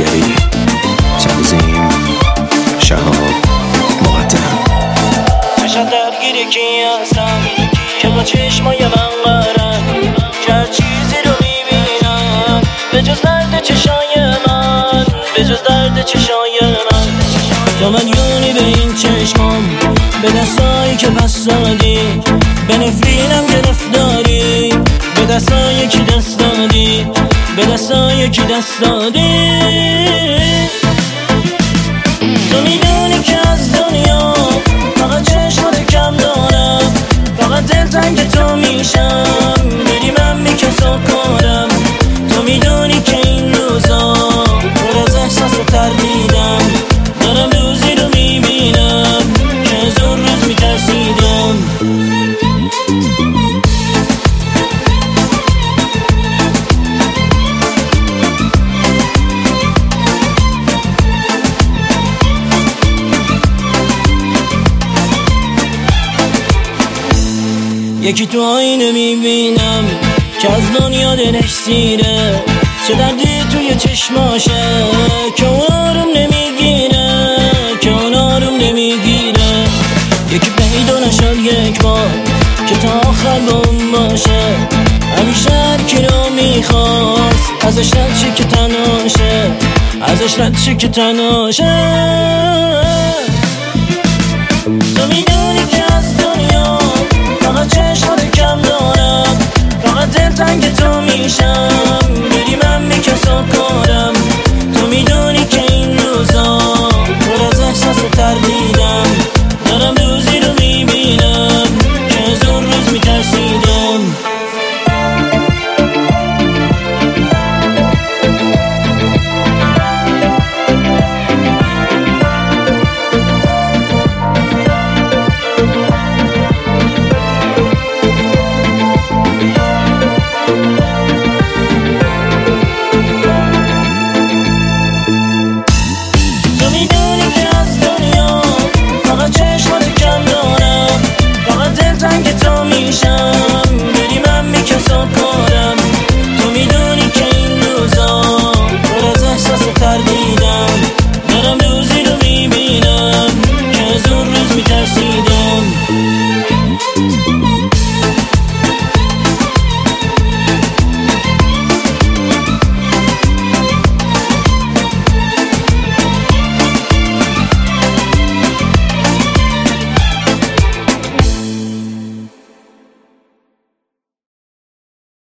زکریایی، تنظیم شهاب مقدم. چشم درگیر کی هستم که با چشمای من قرن، که هر چیزی رو میبینم به جز درد چشای من، به جز درد چشای من. تو مدیونی به این چشمام، به دستایی که پس دادی، به نفرینم گرفتاری، به دستایی که دست دادی، به دستایی که دست دادی. تو میدونی که از دنیا فقط چشمات کم دارم، فقط دلتنگ تو میشم، بری من میکسا کنم. تو میدونی که این روزا پر از احساس و تردیدم، دارم روزی رو میبینم که از اون روز میترسیدم. یکی تو آینه میبینم که از دنیا دلش سیره، چه دردی توی چشماشه که اون آروم نمیگیره، که اون آروم نمیگیره. یکی پیدا نشد یک بار که تا آخر با اون باشه، همیشه هر کی رو میخواست ازش رد شه که تنهاشه، ازش رد شه که تنهاشه. تو میدونی که از دنیا فقط چشمات کم دارم، فقط دلتنگ تو میشم، بری من میکسا کنم.